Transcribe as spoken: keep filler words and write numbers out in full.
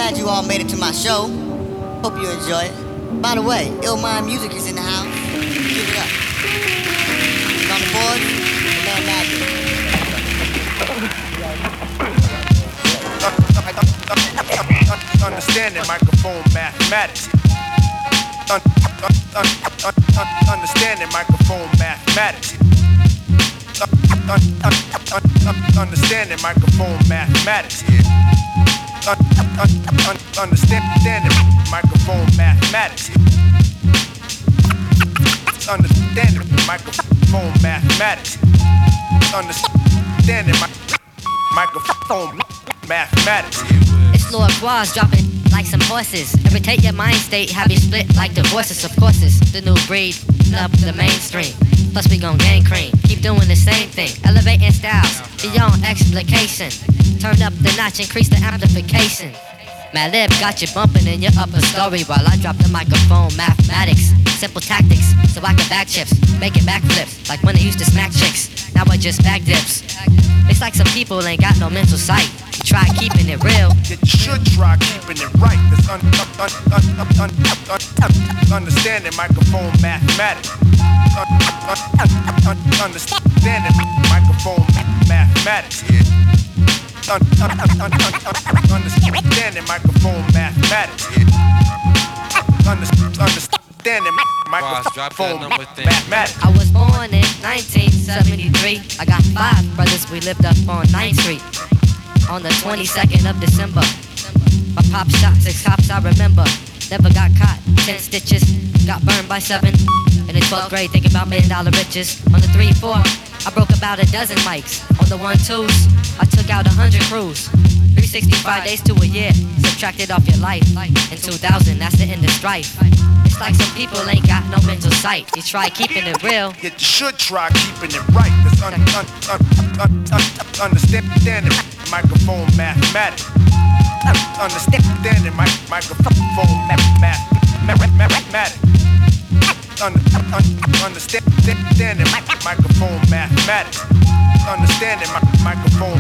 glad you all made it to my show. Hope you enjoy it. By the way, Ill Mind Music is in the house. Give it up. It's on the board, the man Magic. Understanding microphone mathematics. Understanding microphone mathematics. Understanding microphone mathematics. Understanding microphone mathematics. Understanding microphone mathematics. Understanding microphone mathematics. It's Lord Quaz dropping like some horses. Irritate your mind state, have you split like divorces. Of course it's the new breed, up the mainstream. Plus we gon' gain cream, keep doing the same thing. Elevating styles, beyond explication. Turn up the notch, increase the amplification. Madlib got you bumping in your upper story while I drop the microphone mathematics. Simple tactics, so I can back chips, making backflips, like when I used to smack chicks. Now I just back dips. It's like some people ain't got no mental sight. Try keeping it real. Yeah, you should try keeping it right. That's un- un- un- un- un- un- understanding microphone mathematics. Un- un- un- understanding microphone mathematics. Yeah. Un- un- un- un- un- understanding microphone mathematics. Yeah. Under- understanding microphone mathematics. I was born in nineteen seventy-three. I got five brothers. We lived up on ninth street. On the twenty-second of December, my pop shot six cops I remember. Never got caught, ten stitches, got burned by seven. In the twelfth grade, thinking about million dollar riches. On the three four, I broke about a dozen mics. On the one twos, I took out a hundred crews. three sixty-five days to a year, subtracted off your life. In two thousand, that's the end of strife. It's like some people ain't got no mental sight. You try keeping it real. Yeah, you should try keeping it right. That's un- un- un- un- un- understanding microphone mathematics. Understanding my microphone mathematics. Understanding microphone mathematics. Understanding my microphone